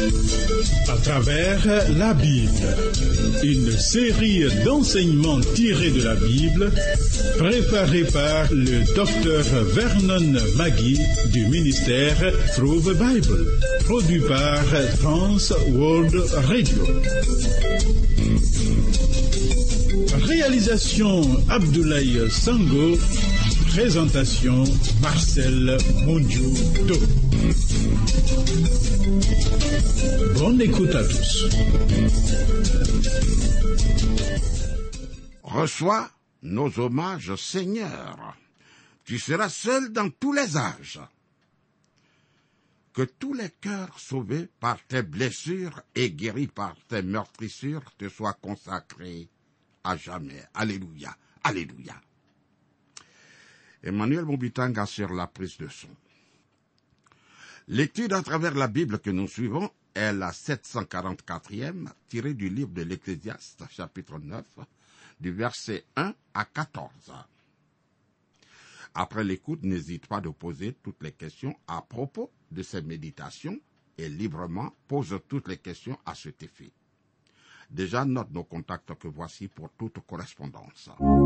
À travers la Bible, une série d'enseignements tirés de la Bible, préparée par le docteur Vernon Magui du ministère Through the Bible, produit par Trans World Radio. Réalisation Abdoulaye Sango, présentation Marcel Mondiou-Do. Bonne écoute à tous. Reçois nos hommages, Seigneur. Tu seras seul dans tous les âges. Que tous les cœurs sauvés par tes blessures et guéris par tes meurtrissures te soient consacrés à jamais. Alléluia, alléluia. Emmanuel Moubitanga sur la prise de son. L'étude à travers la Bible que nous suivons est la 744e, tirée du livre de l'Ecclésiaste, chapitre 9, du verset 1 à 14. Après l'écoute, n'hésite pas de poser toutes les questions à propos de ces méditations et librement pose toutes les questions à cet effet. Déjà, note nos contacts que voici pour toute correspondance.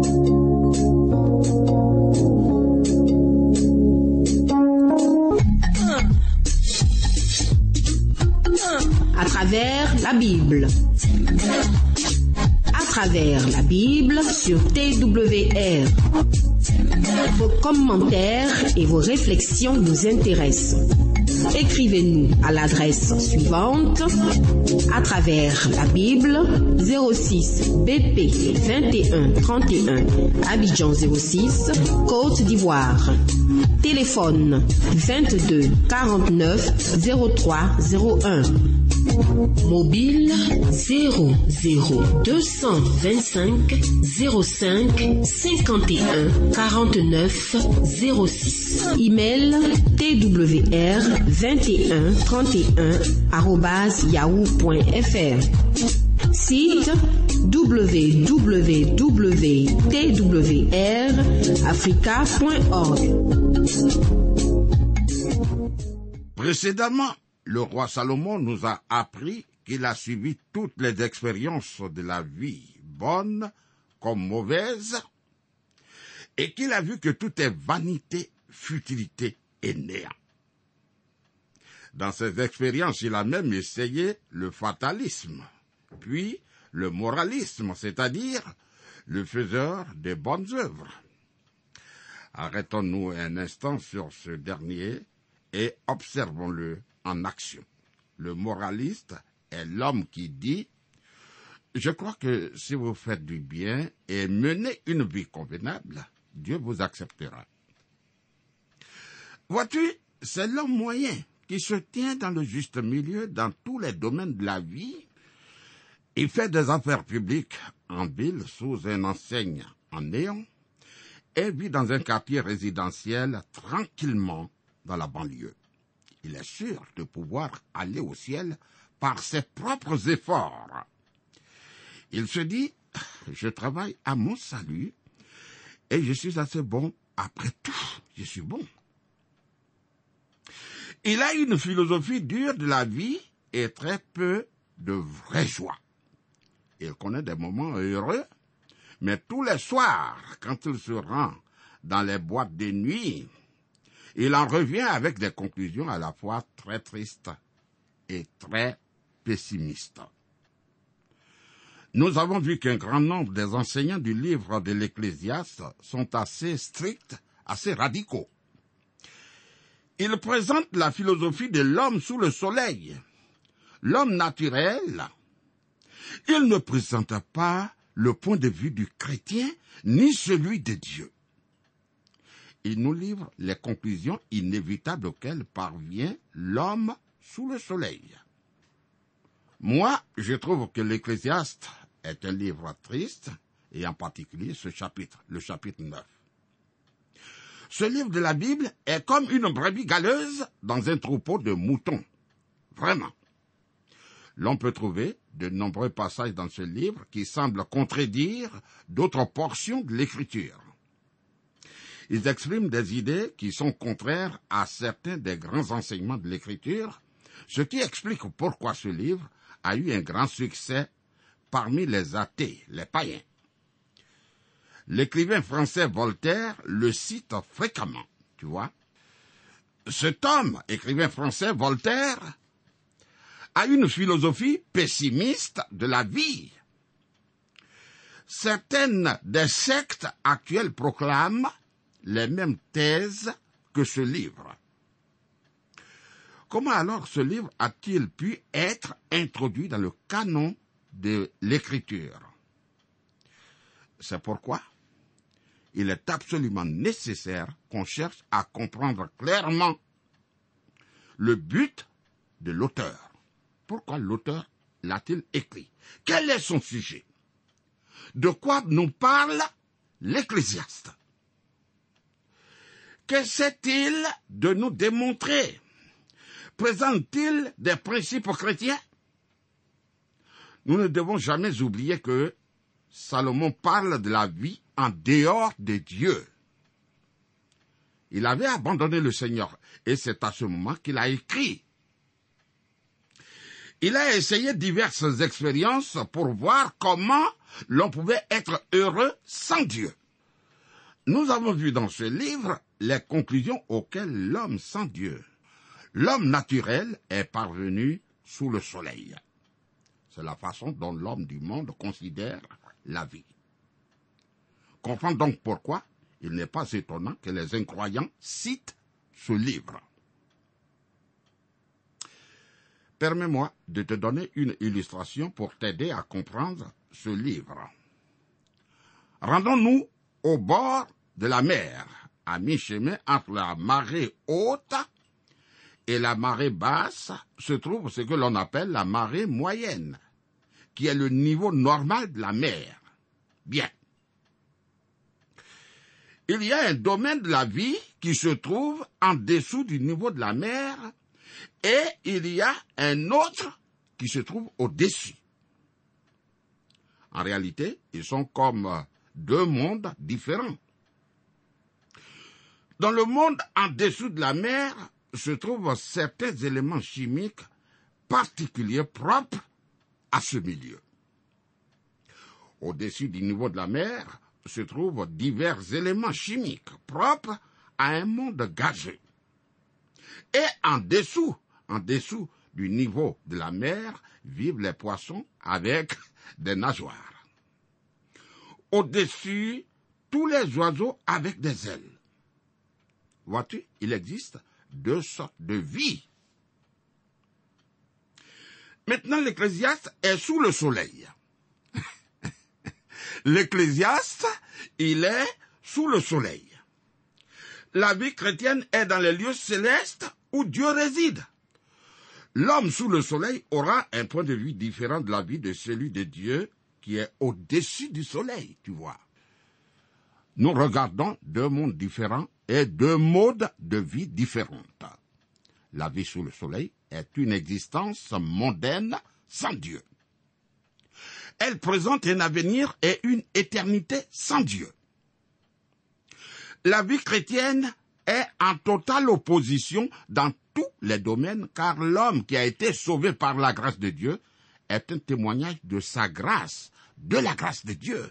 À travers la Bible. À travers la Bible sur TWR. Vos commentaires et vos réflexions nous intéressent. Écrivez-nous à l'adresse suivante: à travers la Bible, 06 BP 21 31 Abidjan 06, Côte d'Ivoire. Téléphone 22 49 03 01. Mobile 00 225 05 51 49 06. Email twr2131@yahoo.fr. Site www.twrafrica.org. Précédemment, le roi Salomon nous a appris qu'il a suivi toutes les expériences de la vie, bonnes comme mauvaises, et qu'il a vu que tout est vanité, futilité et néant. Dans ces expériences, il a même essayé le fatalisme, puis le moralisme, c'est-à-dire le faiseur des bonnes œuvres. Arrêtons-nous un instant sur ce dernier et observons-le en action. Le moraliste est l'homme qui dit « Je crois que si vous faites du bien et menez une vie convenable, Dieu vous acceptera. » Vois-tu, c'est l'homme moyen qui se tient dans le juste milieu dans tous les domaines de la vie. Il fait des affaires publiques en ville sous une enseigne en néon et vit dans un quartier résidentiel tranquillement dans la banlieue. Il est sûr de pouvoir aller au ciel par ses propres efforts. Il se dit, je travaille à mon salut et je suis assez bon. Après tout, je suis bon. Il a une philosophie dure de la vie et très peu de vraie joie. Il connaît des moments heureux, mais tous les soirs, quand il se rend dans les boîtes de nuit, il en revient avec des conclusions à la fois très tristes et très pessimistes. Nous avons vu qu'un grand nombre des enseignants du livre de l'Ecclésiaste sont assez stricts, assez radicaux. Ils présentent la philosophie de l'homme sous le soleil, l'homme naturel. Ils ne présentent pas le point de vue du chrétien ni celui de Dieu. Il nous livre les conclusions inévitables auxquelles parvient l'homme sous le soleil. Moi, je trouve que l'Ecclésiaste est un livre triste, et en particulier ce chapitre, le chapitre 9. Ce livre de la Bible est comme une brebis galeuse dans un troupeau de moutons. Vraiment. L'on peut trouver de nombreux passages dans ce livre qui semblent contredire d'autres portions de l'Écriture. Ils expriment des idées qui sont contraires à certains des grands enseignements de l'Écriture, Ce qui explique pourquoi ce livre a eu un grand succès parmi les athées, les païens. L'écrivain français Voltaire le cite fréquemment, tu vois. Cet homme, écrivain français Voltaire, a une philosophie pessimiste de la vie. Certaines des sectes actuelles proclament les mêmes thèses que ce livre. Comment alors ce livre a-t-il pu être introduit dans le canon de l'écriture? C'est pourquoi il est absolument nécessaire qu'on cherche à comprendre clairement le but de l'auteur. Pourquoi l'auteur l'a-t-il écrit? Quel est son sujet? De quoi nous parle l'Ecclésiaste? Qu'essaie-t-il de nous démontrer? Présente-t-il des principes chrétiens? Nous ne devons jamais oublier que Salomon parle de la vie en dehors de Dieu. Il avait abandonné le Seigneur et c'est à ce moment qu'il a écrit. Il a essayé diverses expériences pour voir comment l'on pouvait être heureux sans Dieu. Nous avons vu dans ce livre les conclusions auxquelles l'homme sans Dieu, l'homme naturel, est parvenu sous le soleil. C'est la façon dont l'homme du monde considère la vie. Comprends donc pourquoi il n'est pas étonnant que les incroyants citent ce livre. Permets-moi de te donner une illustration pour t'aider à comprendre ce livre. Rendons-nous au bord de la mer, à mi-chemin entre la marée haute et la marée basse, se trouve ce que l'on appelle la marée moyenne, qui est le niveau normal de la mer. Bien. Il y a un domaine de la vie qui se trouve en dessous du niveau de la mer et il y a un autre qui se trouve au-dessus. En réalité, ils sont comme deux mondes différents. Dans le monde en dessous de la mer se trouvent certains éléments chimiques particuliers propres à ce milieu. Au-dessus du niveau de la mer se trouvent divers éléments chimiques propres à un monde gazeux. Et en dessous du niveau de la mer vivent les poissons avec des nageoires. Au-dessus, tous les oiseaux avec des ailes. Vois-tu, il existe deux sortes de vie. Maintenant, l'Ecclésiaste est sous le soleil. L'Ecclésiaste, il est sous le soleil. La vie chrétienne est dans les lieux célestes où Dieu réside. L'homme sous le soleil aura un point de vue différent de la vie de celui de Dieu qui est au-dessus du soleil, tu vois. Nous regardons deux mondes différents et deux modes de vie différentes. La vie sous le soleil est une existence mondaine sans Dieu. Elle présente un avenir et une éternité sans Dieu. La vie chrétienne est en totale opposition dans tous les domaines, car l'homme qui a été sauvé par la grâce de Dieu est un témoignage de sa grâce, de la grâce de Dieu.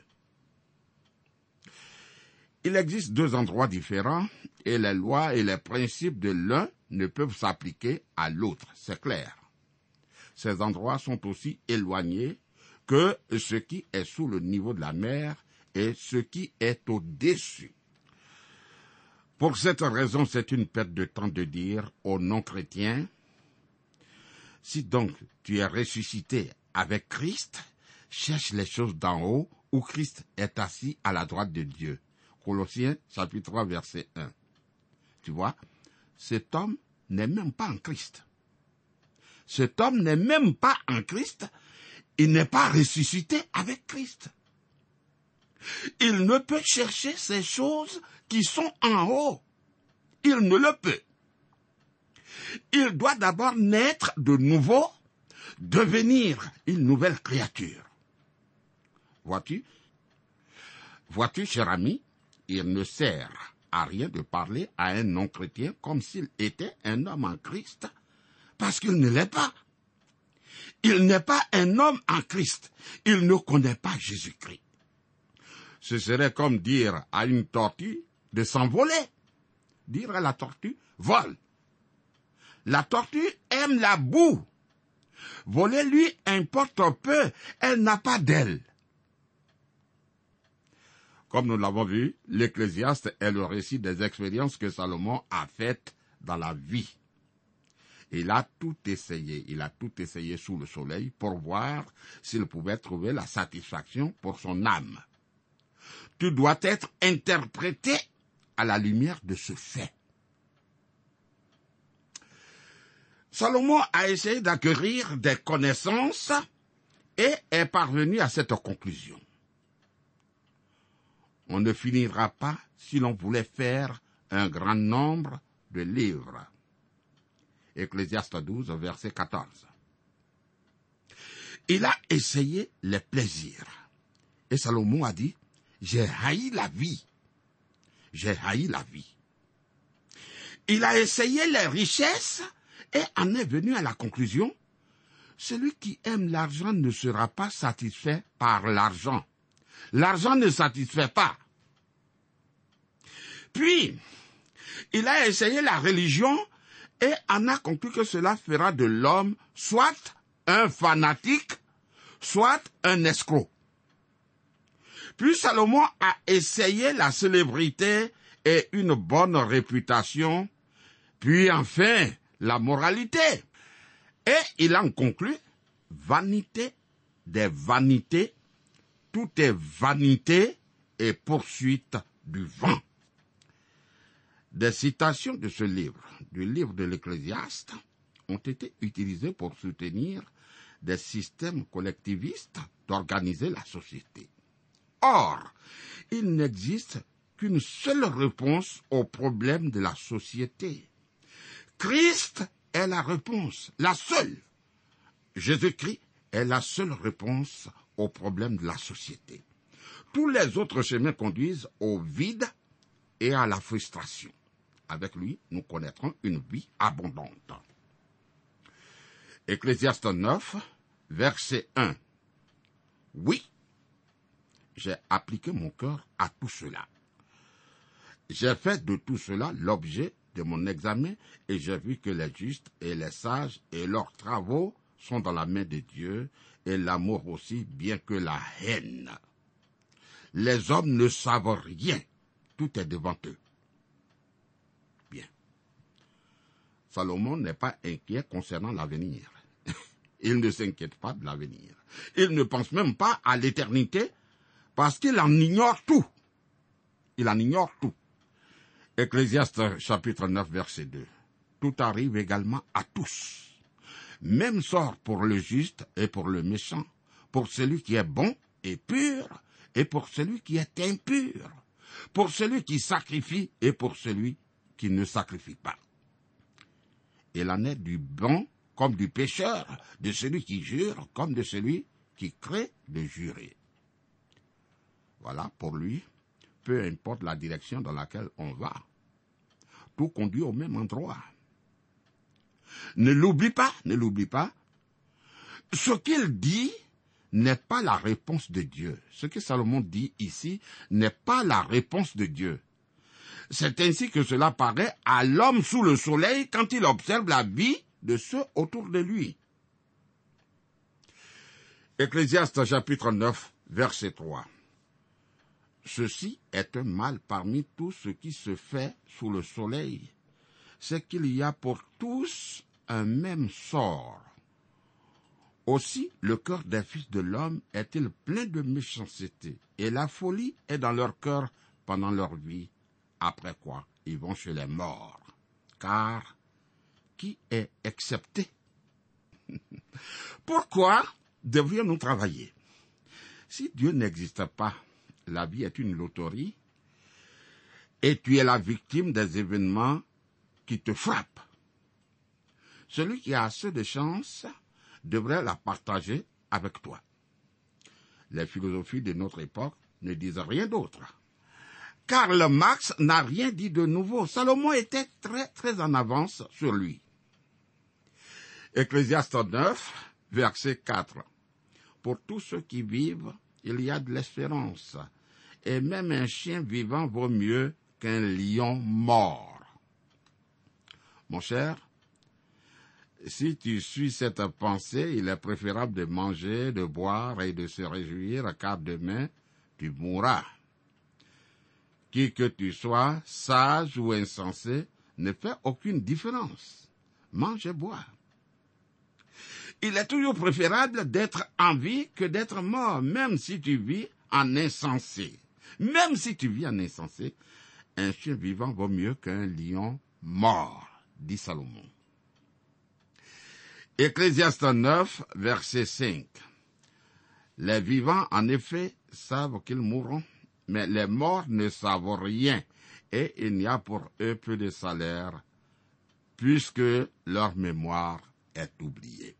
Il existe deux endroits différents et les lois et les principes de l'un ne peuvent s'appliquer à l'autre, c'est clair. Ces endroits sont aussi éloignés que ce qui est sous le niveau de la mer et ce qui est au-dessus. Pour cette raison, c'est une perte de temps de dire aux non-chrétiens, si donc tu es ressuscité avec Christ, cherche les choses d'en haut où Christ est assis à la droite de Dieu. Colossiens chapitre 3 verset 1. Tu vois, cet homme n'est même pas en Christ. Cet homme n'est même pas en Christ, il n'est pas ressuscité avec Christ. Il ne peut chercher ces choses qui sont en haut. Il ne le peut. Il doit d'abord naître de nouveau, devenir une nouvelle créature. Vois-tu, cher ami, il ne sert à rien de parler à un non-chrétien comme s'il était un homme en Christ, Parce qu'il ne l'est pas. Il n'est pas un homme en Christ. Il ne connaît pas Jésus-Christ. Ce serait comme dire à une tortue de s'envoler. Dire à la tortue, vole. La tortue aime la boue. Voler lui importe peu. Elle n'a pas d'aile. Comme nous l'avons vu, l'Ecclésiaste est le récit des expériences que Salomon a faites dans la vie. Il a tout essayé sous le soleil pour voir s'il pouvait trouver la satisfaction pour son âme. Tout doit être interprété à la lumière de ce fait. Salomon a essayé d'acquérir des connaissances et est parvenu à cette conclusion. On ne finira pas si l'on voulait faire un grand nombre de livres. Ecclésiaste 12, verset 14. Il a essayé les plaisirs. Et Salomon a dit, j'ai haï la vie. J'ai haï la vie. Il a essayé les richesses et en est venu à la conclusion, celui qui aime l'argent ne sera pas satisfait par l'argent. L'argent ne satisfait pas. Puis, il a essayé la religion et en a conclu que cela fera de l'homme soit un fanatique, soit un escroc. Puis Salomon a essayé la célébrité et une bonne réputation, puis enfin la moralité. Et il en conclut, vanité des vanités, tout est vanité et poursuite du vent. Des citations de ce livre, du livre de l'Ecclésiaste, ont été utilisées pour soutenir des systèmes collectivistes d'organiser la société. Or, il n'existe qu'une seule réponse aux problèmes de la société. Christ est la réponse, la seule. Jésus-Christ est la seule réponse aux problèmes de la société. Tous les autres chemins conduisent au vide et à la frustration. Avec lui, nous connaîtrons une vie abondante. Ecclésiaste 9, verset 1. Oui, j'ai appliqué mon cœur à tout cela. J'ai fait de tout cela l'objet de mon examen et j'ai vu que les justes et les sages et leurs travaux sont dans la main de Dieu et l'amour aussi, bien que la haine. Les hommes ne savent rien, tout est devant eux. Bien. Salomon n'est pas inquiet concernant l'avenir. Il ne s'inquiète pas de l'avenir. Il ne pense même pas à l'éternité parce qu'il en ignore tout. Il en ignore tout. Ecclésiaste chapitre 9, verset 2. Tout arrive également à tous. Même sort pour le juste et pour le méchant, pour celui qui est bon et pur, et pour celui qui est impur, pour celui qui sacrifie et pour celui qui ne sacrifie pas. Il en est du bon comme du pécheur, de celui qui jure comme de celui qui crée de jurer. Voilà, pour lui, peu importe la direction dans laquelle on va, tout conduit au même endroit. Ne l'oublie pas, ce qu'il dit n'est pas la réponse de Dieu. Ce que Salomon dit ici n'est pas la réponse de Dieu. C'est ainsi que cela paraît à l'homme sous le soleil quand il observe la vie de ceux autour de lui. Ecclésiaste chapitre 9, verset 3. Ceci est un mal parmi tout ce qui se fait sous le soleil. C'est qu'il y a pour tous un même sort. Aussi, le cœur des fils de l'homme est-il plein de méchanceté, et la folie est dans leur cœur pendant leur vie, après quoi ils vont chez les morts. Car qui est excepté? Pourquoi devrions-nous travailler? Si Dieu n'existe pas, la vie est une loterie, et tu es la victime des événements qui te frappent. Celui qui a assez de chance devrait la partager avec toi. Les philosophies de notre époque ne disent rien d'autre. Karl Marx n'a rien dit de nouveau. Salomon était très en avance sur lui. Ecclésiaste 9, verset 4. Pour tous ceux qui vivent, il y a de l'espérance, et même un chien vivant vaut mieux qu'un lion mort. Mon cher, si tu suis cette pensée, il est préférable de manger, de boire et de se réjouir, car demain, tu mourras. Qui que tu sois, sage ou insensé, ne fait aucune différence. Mange et bois. Il est toujours préférable d'être en vie que d'être mort, même si tu vis en insensé. Même si tu vis en insensé, un chien vivant vaut mieux qu'un lion mort, dit Salomon. Ecclésiaste 9, verset 5. Les vivants, en effet, savent qu'ils mourront, mais les morts ne savent rien, et il n'y a pour eux peu de salaire, puisque leur mémoire est oubliée.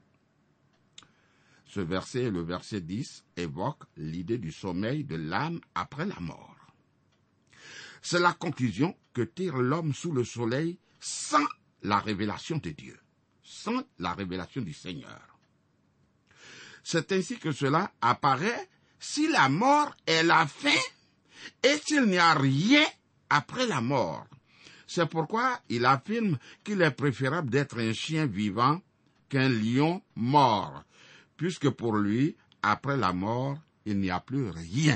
Ce verset, le verset 10, évoque l'idée du sommeil de l'âme après la mort. C'est la conclusion que tire l'homme sous le soleil sans la révélation de Dieu, sans la révélation du Seigneur. C'est ainsi que cela apparaît si la mort est la fin et s'il n'y a rien après la mort. C'est pourquoi il affirme qu'il est préférable d'être un chien vivant qu'un lion mort, puisque pour lui, après la mort, il n'y a plus rien.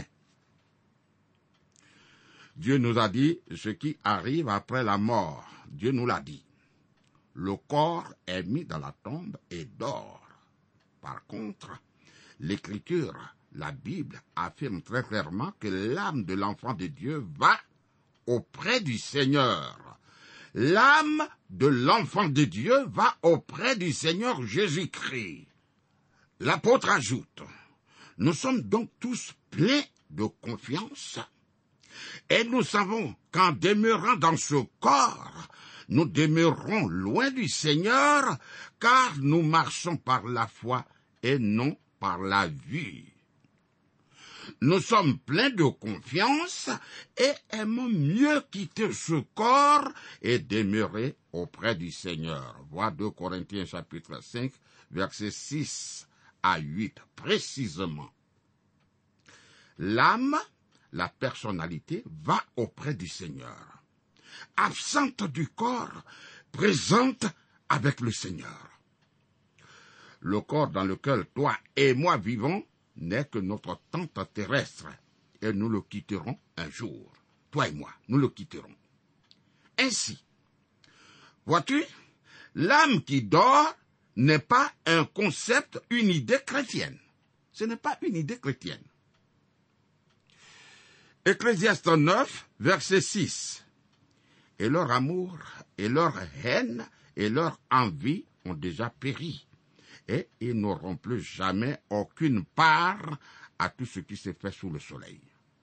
Dieu nous a dit ce qui arrive après la mort. Dieu nous l'a dit. Le corps est mis dans la tombe et dort. Par contre, l'Écriture, la Bible, affirme très clairement que l'âme de l'enfant de Dieu va auprès du Seigneur. L'âme de l'enfant de Dieu va auprès du Seigneur Jésus-Christ. L'apôtre ajoute, nous sommes donc tous pleins de confiance et nous savons qu'en demeurant dans ce corps, nous demeurerons loin du Seigneur, car nous marchons par la foi et non par la vue. Nous sommes pleins de confiance et aimons mieux quitter ce corps et demeurer auprès du Seigneur. Vois 2 Corinthiens chapitre 5, versets 6 à 8, précisément. L'âme, la personnalité, va auprès du Seigneur. Absente du corps, présente avec le Seigneur. Le corps dans lequel toi et moi vivons n'est que notre tente terrestre, et nous le quitterons un jour. Toi et moi, nous le quitterons. Ainsi, vois-tu, l'âme qui dort n'est pas un concept, une idée chrétienne. Ce n'est pas une idée chrétienne. Ecclésiaste 9, verset 6. Et leur amour, et leur haine, et leur envie ont déjà péri, et ils n'auront plus jamais aucune part à tout ce qui s'est fait sous le soleil.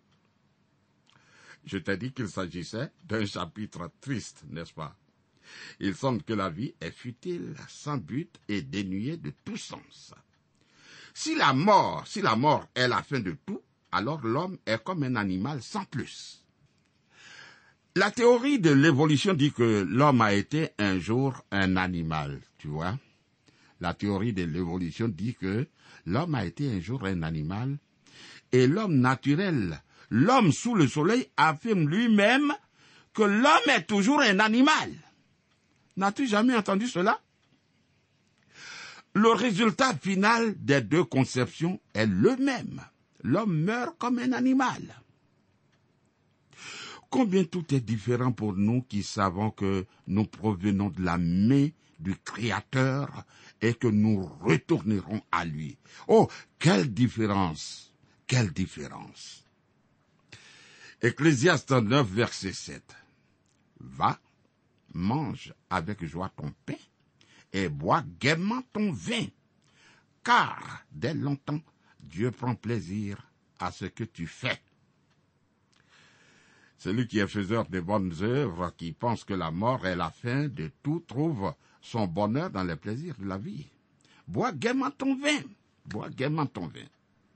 Je t'ai dit qu'il s'agissait d'un chapitre triste, n'est-ce pas? Il semble que la vie est futile, sans but et dénuée de tout sens. Si la mort est la fin de tout, alors l'homme est comme un animal sans plus. La théorie de l'évolution dit que l'homme a été un jour un animal, tu vois. La théorie de l'évolution dit que l'homme a été un jour un animal, et l'homme naturel, l'homme sous le soleil, affirme lui-même que l'homme est toujours un animal. N'as-tu jamais entendu cela? Le résultat final des deux conceptions est le même. L'homme meurt comme un animal. Combien tout est différent pour nous qui savons que nous provenons de la main du Créateur et que nous retournerons à lui. Oh, quelle différence! Quelle différence! Ecclésiaste 9, verset 7. Va, mange avec joie ton pain et bois gaiement ton vin, car dès longtemps, Dieu prend plaisir à ce que tu fais. Celui qui est faiseur de bonnes œuvres, qui pense que la mort est la fin de tout, trouve son bonheur dans les plaisirs de la vie. Bois gaiement ton vin. Bois gaiement ton vin.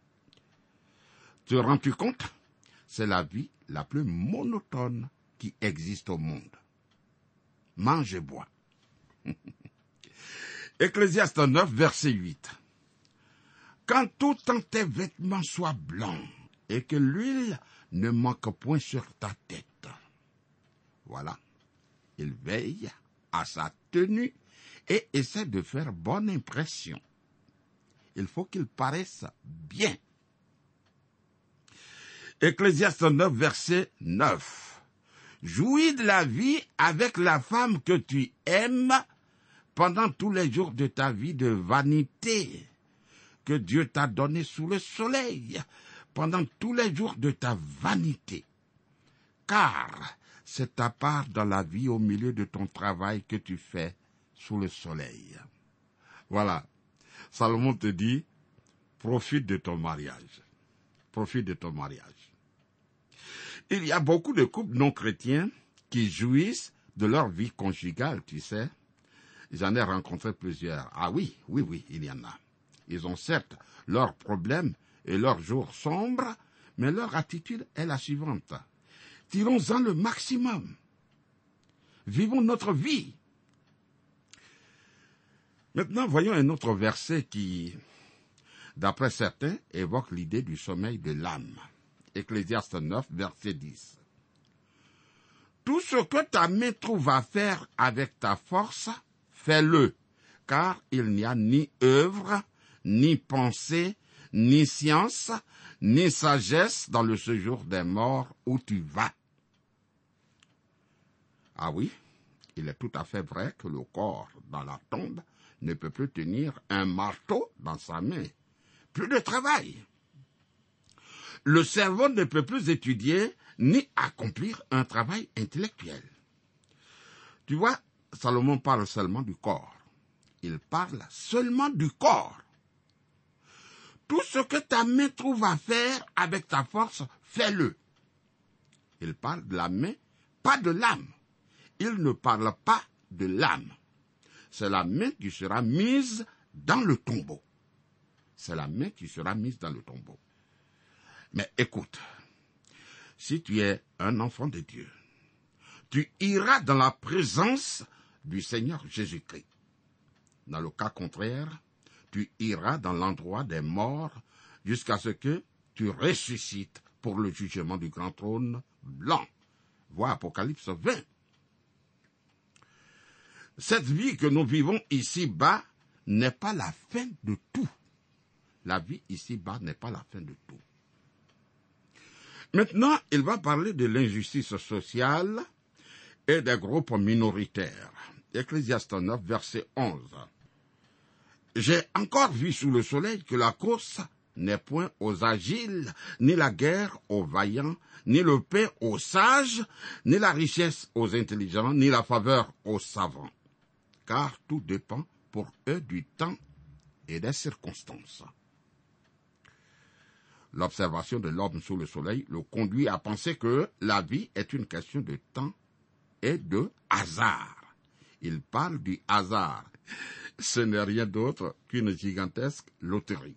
Te rends-tu compte? C'est la vie la plus monotone qui existe au monde. Mange et bois. Ecclésiaste 9, verset 8. Quand autant tes vêtements soient blancs et que l'huile ne manque point sur ta tête. Voilà. Il veille à sa tenue et essaie de faire bonne impression. Il faut qu'il paraisse bien. Ecclésiaste 9, verset 9. Jouis de la vie avec la femme que tu aimes pendant tous les jours de ta vie de vanité que Dieu t'a donné sous le soleil, pendant tous les jours de ta vanité. Car c'est ta part dans la vie au milieu de ton travail que tu fais sous le soleil. Voilà. Salomon te dit, profite de ton mariage. Profite de ton mariage. Il y a beaucoup de couples non chrétiens qui jouissent de leur vie conjugale, tu sais. J'en ai rencontré plusieurs. Ah oui, il y en a. Ils ont certes leurs problèmes et leurs jours sombres, mais leur attitude est la suivante. Tirons-en le maximum. Vivons notre vie. Maintenant, voyons un autre verset qui, d'après certains, évoque l'idée du sommeil de l'âme. Ecclésiaste 9, verset 10. Tout ce que ta main trouve à faire avec ta force, fais-le, car il n'y a ni œuvre, ni pensée, ni science, ni sagesse dans le séjour des morts où tu vas. Ah oui, il est tout à fait vrai que le corps dans la tombe ne peut plus tenir un marteau dans sa main. Plus de travail. Le cerveau ne peut plus étudier ni accomplir un travail intellectuel. Tu vois, Salomon parle seulement du corps. Il parle seulement du corps. Tout ce que ta main trouve à faire avec ta force, fais-le. Il parle de la main, pas de l'âme. Il ne parle pas de l'âme. C'est la main qui sera mise dans le tombeau. C'est la main qui sera mise dans le tombeau. Mais écoute, si tu es un enfant de Dieu, tu iras dans la présence du Seigneur Jésus-Christ. Dans le cas contraire, tu iras dans l'endroit des morts jusqu'à ce que tu ressuscites pour le jugement du grand trône blanc. Vois Apocalypse 20. Cette vie que nous vivons ici-bas n'est pas la fin de tout. La vie ici-bas n'est pas la fin de tout. Maintenant, il va parler de l'injustice sociale et des groupes minoritaires. Ecclésiaste 9, verset 11. J'ai encore vu sous le soleil que la course n'est point aux agiles, ni la guerre aux vaillants, ni le pain aux sages, ni la richesse aux intelligents, ni la faveur aux savants. Car tout dépend pour eux du temps et des circonstances. L'observation de l'homme sous le soleil le conduit à penser que la vie est une question de temps et de hasard. Il parle du hasard. Ce n'est rien d'autre qu'une gigantesque loterie.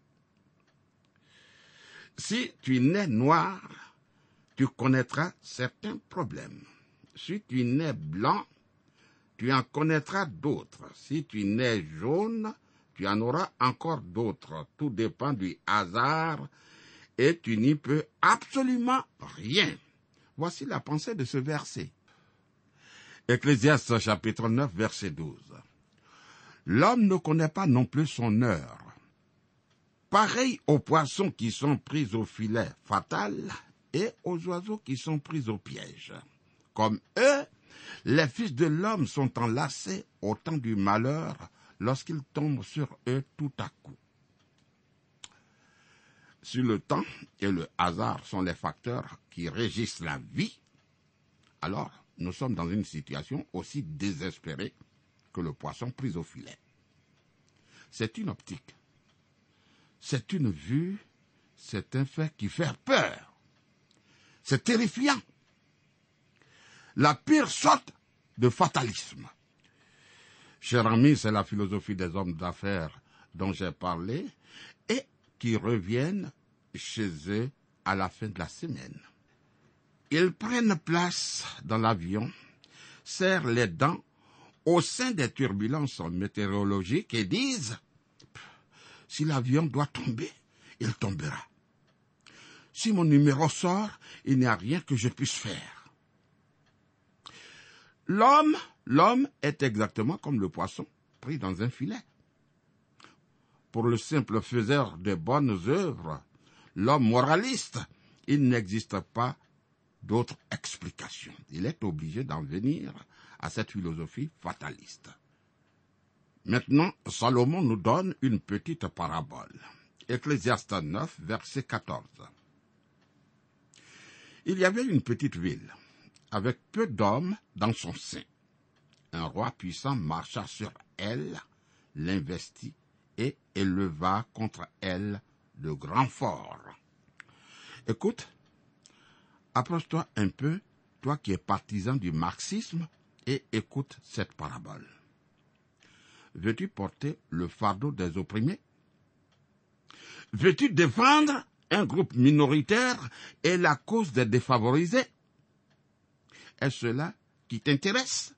Si tu nais noir, tu connaîtras certains problèmes. Si tu nais blanc, tu en connaîtras d'autres. Si tu nais jaune, tu en auras encore d'autres. Tout dépend du hasard et tu n'y peux absolument rien. Voici la pensée de ce verset. Ecclésiaste chapitre 9, verset 12. L'homme ne connaît pas non plus son heure. Pareil aux poissons qui sont pris au filet fatal et aux oiseaux qui sont pris au piège. Comme eux, les fils de l'homme sont enlacés au temps du malheur lorsqu'ils tombent sur eux tout à coup. Si le temps et le hasard sont les facteurs qui régissent la vie, alors nous sommes dans une situation aussi désespérée que le poisson pris au filet. C'est une optique, c'est une vue, c'est un fait qui fait peur. C'est terrifiant. La pire sorte de fatalisme. Cher ami, c'est la philosophie des hommes d'affaires dont j'ai parlé et qui reviennent chez eux à la fin de la semaine. Ils prennent place dans l'avion, serrent les dents au sein des turbulences météorologiques et disent « Si l'avion doit tomber, il tombera. Si mon numéro sort, il n'y a rien que je puisse faire. » L'homme est exactement comme le poisson pris dans un filet. Pour le simple faiseur de bonnes œuvres, l'homme moraliste, il n'existe pas d'autre explication. Il est obligé d'en venir à cette philosophie fataliste. Maintenant, Salomon nous donne une petite parabole. Ecclésiaste 9, verset 14. Il y avait une petite ville, avec peu d'hommes dans son sein. Un roi puissant marcha sur elle, l'investit et éleva contre elle de grands forts. Écoute, approche-toi un peu, toi qui es partisan du marxisme, et écoute cette parabole. Veux-tu porter le fardeau des opprimés? Veux-tu défendre un groupe minoritaire et la cause des défavorisés? Est-ce cela qui t'intéresse?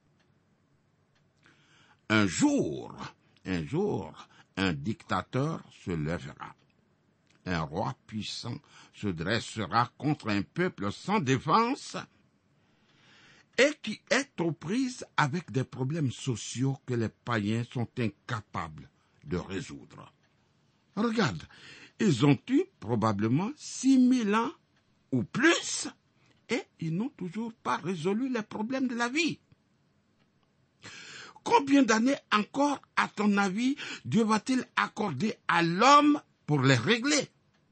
Un jour, un dictateur se lèvera. Un roi puissant se dressera contre un peuple sans défense et qui est aux prises avec des problèmes sociaux que les païens sont incapables de résoudre. Regarde, ils ont eu probablement 6000 ans ou plus et ils n'ont toujours pas résolu les problèmes de la vie. Combien d'années encore, à ton avis, Dieu va-t-il accorder à l'homme pour les régler?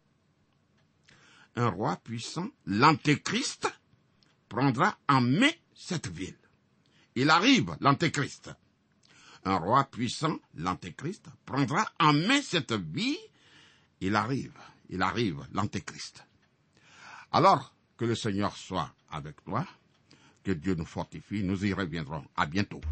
Un roi puissant, l'Antéchrist, prendra en main cette ville. Il arrive, l'Antéchrist. Un roi puissant, l'Antéchrist, prendra en main cette vie. Il arrive, l'Antéchrist. Alors, que le Seigneur soit avec toi, que Dieu nous fortifie, nous y reviendrons. À bientôt.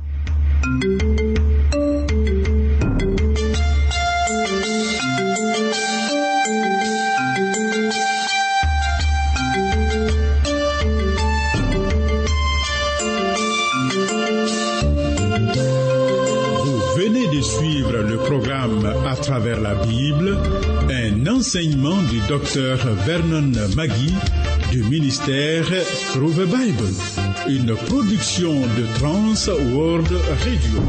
Suivre le programme À travers la Bible, un enseignement du docteur Vernon Magui du ministère Through the Bible, une production de Trans World Radio.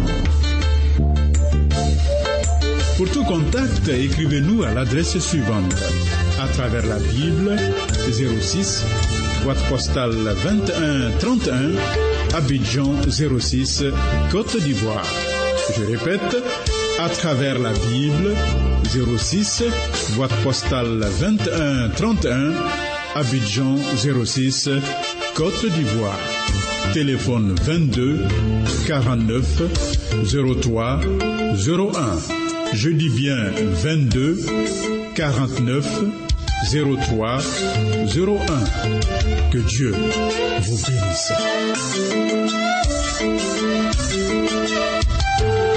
Pour tout contact, écrivez-nous à l'adresse suivante: À travers la Bible, 06, boîte postale 2131, Abidjan 06, Côte d'Ivoire. Je répète, à travers la Bible, 06, boîte postale 2131, Abidjan 06, Côte d'Ivoire. Téléphone 22 49 03 01. Je dis bien 22 49 03 01. Que Dieu vous bénisse.